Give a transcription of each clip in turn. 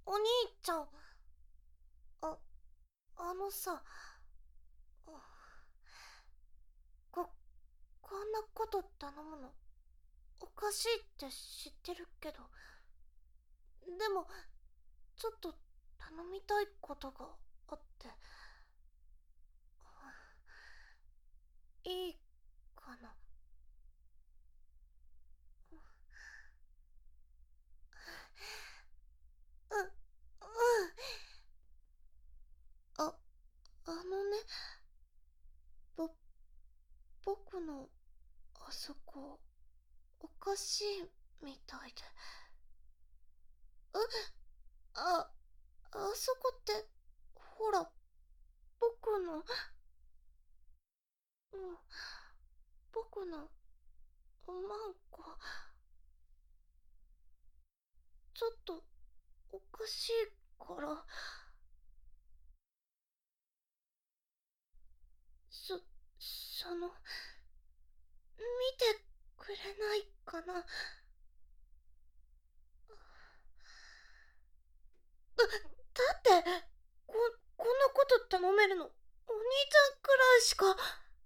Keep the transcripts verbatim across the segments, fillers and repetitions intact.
お兄ちゃん。あ、あのさ、こ、こんなこと頼むの、おかしいって知ってるけど、でも、ちょっと頼みたいことがあって、いいかな。う、うん。あ、あのね、ぼ、僕の、あそこ、おかしいみたいで。え、あ、あそこって、ほら、僕の、うん、僕の、おまんこ、ちょっと、おかしいから、そ、その、見てくれないかな。だ、だって、こ、こんなこと頼めるの、お兄ちゃんくらいしか。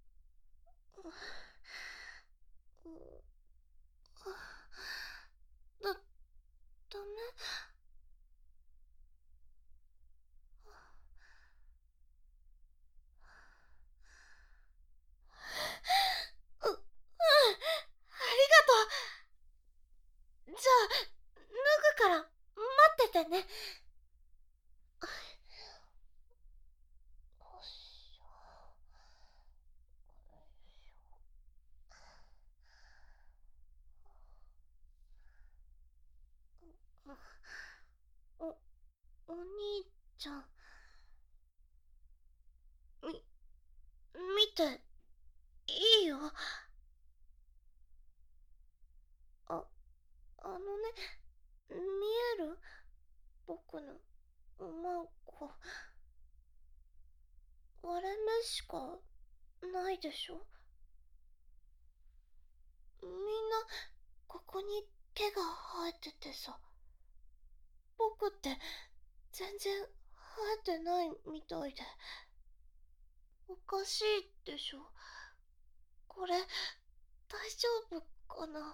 だ、ダメ。う、うん、ありがとう。じゃあ、脱ぐから待っててね。よいしょ。お、お兄ちゃん、み、見て、いいよ。あ、あのね、見える？僕の、まんこ、割れ目しかないでしょ？みんな、ここに毛が生えててさ、僕って全然生えてないみたいで。おかしいでしょ？これ、大丈夫かな？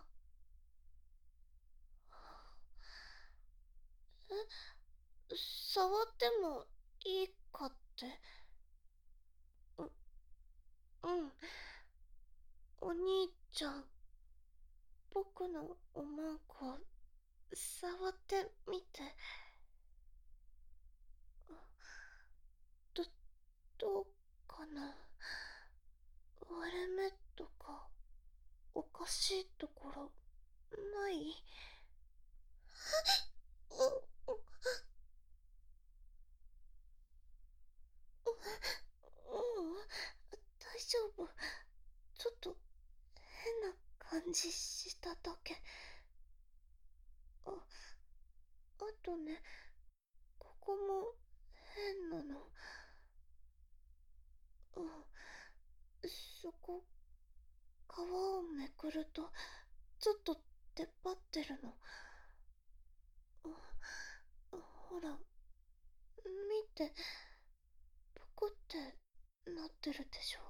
え、触ってもいいかって。う、うん。お兄ちゃん、僕のおまんこ、触ってみて。ど、どうかな？割れ目とか、おかしいところ、ない？う、う、うん、大丈夫。ちょっと、変な感じしただけ。あ、あとね、ここも、変なの。うん、そこ、皮をめくると、ちょっと出っ張ってるの。うん、ほら、見て、ポコってなってるでしょ。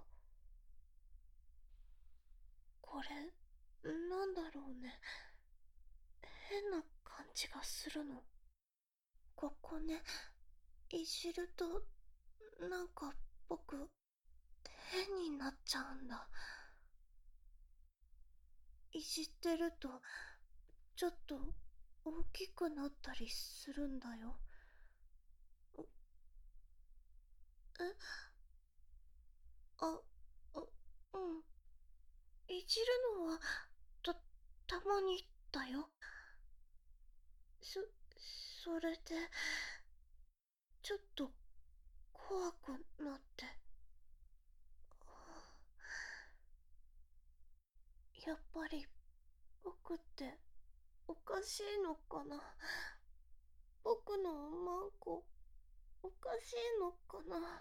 これ、なんだろうね。変な感じがするの。ここね、いじると、なんか僕、変になっちゃうんだ。いじってると、ちょっと大きくなったりするんだよ。え、あ、う、うん。いじるのは、た、たまにだよ。そ、それで、ちょっと怖くなって。やっぱり、僕って、おかしいのかな？僕のマンコ、おかしいのかな？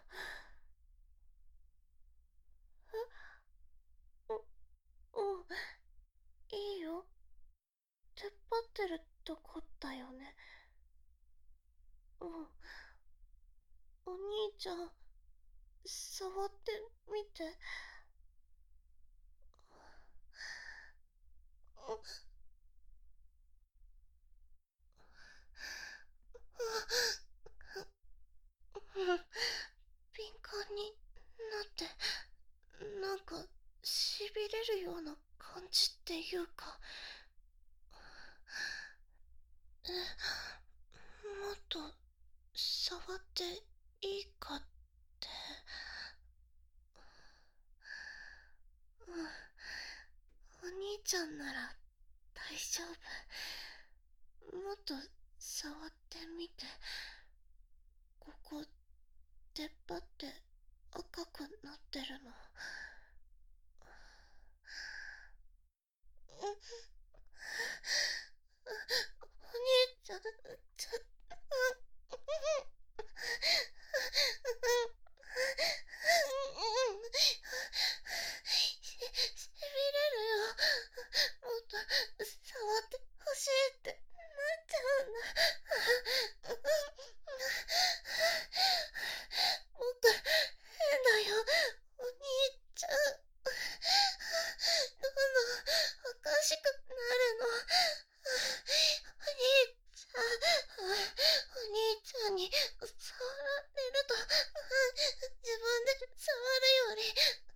え、う、うん、いいよ。出っ張ってるとこだよね。 ちゃん、触ってみて。敏感になって、なんか、しびれるような感じっていうか、え、もっと触っていいかって。うん、お兄ちゃんなら大丈夫。もっと触ってみて。ここ出っ張って赤くなってるの。お兄ちゃん、ちょっと。し、しびれるよ。もっと触ってほしいってなっちゃうんだ。僕、変だよ。お兄ちゃん。どんどんおかしくなるの。お兄ちゃん、お兄ちゃんに触られると、自分で触るより、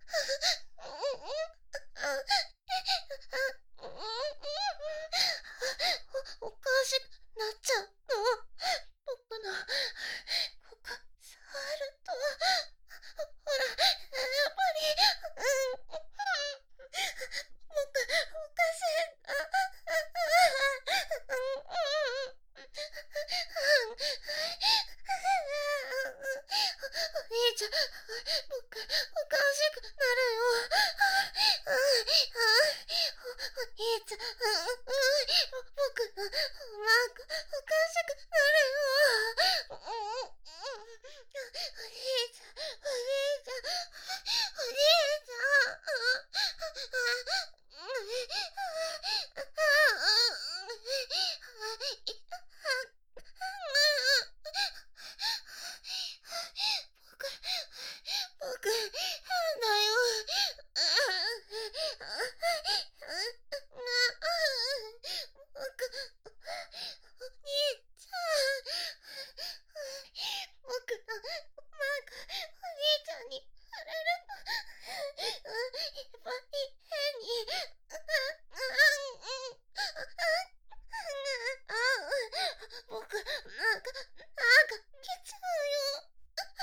お、おかしくなっちゃうの。僕の、ここ、触ると、ほら、やっぱり、うん、僕、おかしいんだ。お兄ちゃん、僕、おかしくなるよ。お兄ちゃん、僕、なんか、おかしくなるよ。お兄ちゃん、お兄ちゃん、お兄ちゃん。僕、僕、変だよ。僕、お兄ちゃん。僕の、なんか、お兄ちゃんに触れると、いっぱい変に、僕、なんか、なんか、来ちゃうよ。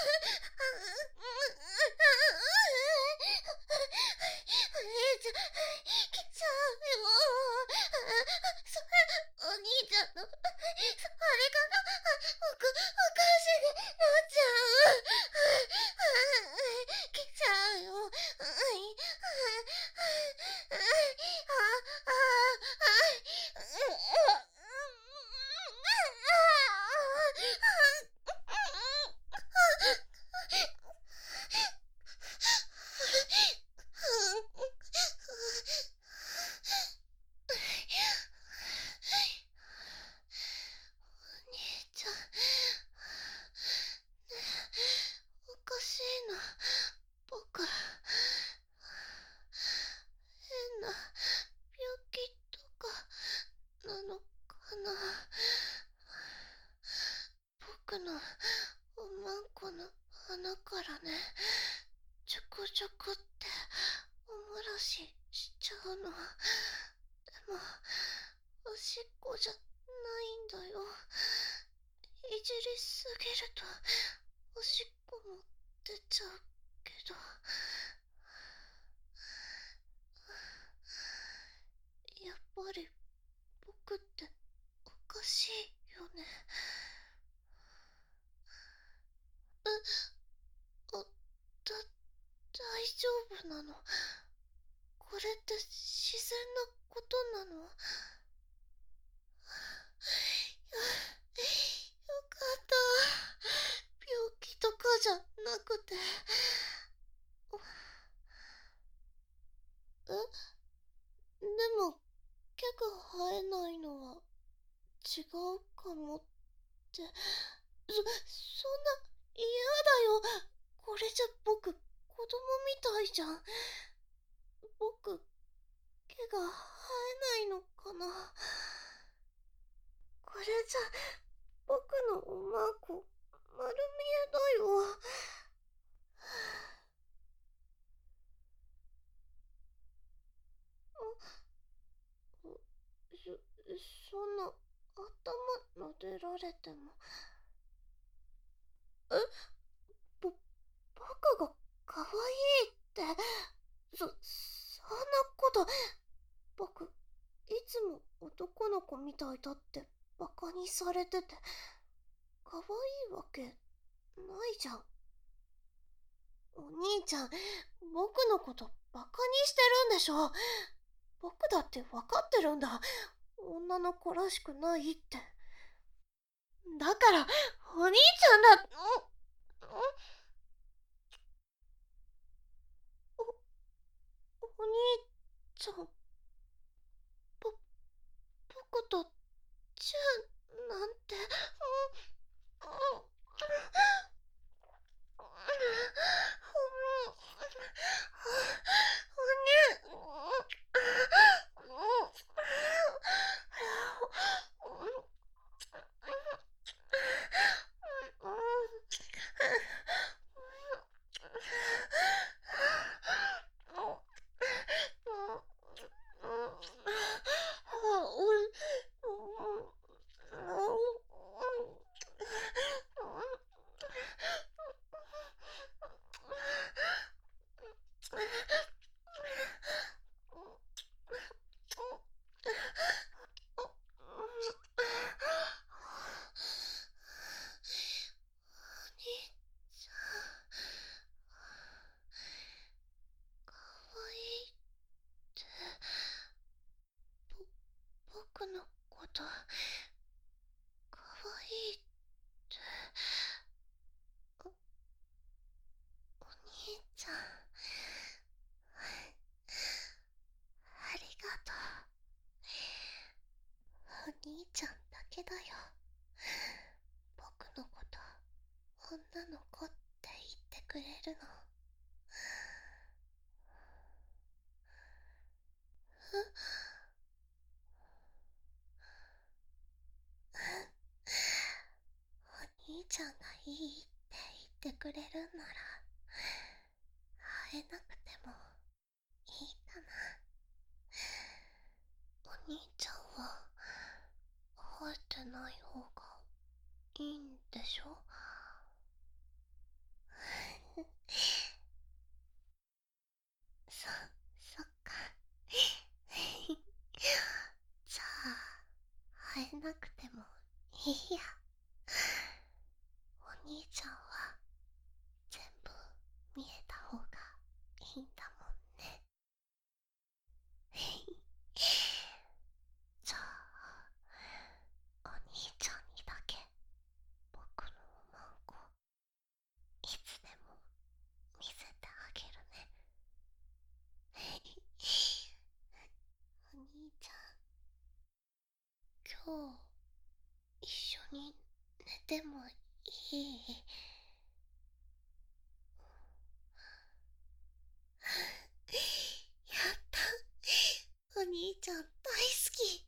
お兄ちゃん、来ちゃうよ。それ、お兄ちゃんの、あれかな。僕、おかしくなっちゃう。来ちゃうよ。お兄ちゃん、ねえ、おかしいな。僕、変な病気とかなのかな。僕のおまんこの穴からね、ちょこちょこっておもらししちゃうの。でも、おしっこじゃないんだよ。いじりすぎるとおしっこも出ちゃうけど。やっぱり僕っておかしいよね。え、あ、だ、大丈夫なの？これって自然なことなの？よ、よかった。病気とかじゃなくて。え、でも、毛が生えないのは違うかもって。そ、そんなやだよ。これじゃ僕、子供みたいじゃん。僕、毛が生えないのかな。これじゃ、僕のおまんこ、丸見えだよ。そ、そんな、頭撫でられても。え、ぼ、僕が可愛いって、そ、そんなこと、僕、いつも男の子みたいだってバカにされてて、可愛いわけないじゃん。お兄ちゃん、僕のことバカにしてるんでしょ。僕だってわかってるんだ。女の子らしくないって。だから、お兄ちゃんだ、お、お、お兄ちゃん、ぼ、僕とチューなんて、うん、うん、僕のことかわいいってお、お兄ちゃん、ありがとう。お兄ちゃんだけだよ、僕のこと女の子って言ってくれるの。お兄ちゃんがいいって言ってくれるんなら会えなくてもいいかな。お兄ちゃんは会えてない方がいいんでしょ。そ、そっか。じゃあ会えなくてもいいや。お兄ちゃんは全部見えた方がいいんだもんね。じゃあお兄ちゃんにだけ僕のおまんこいつでも見せてあげるね。お兄ちゃん、今日一緒に寝てもいい？やった、お兄ちゃん大好き。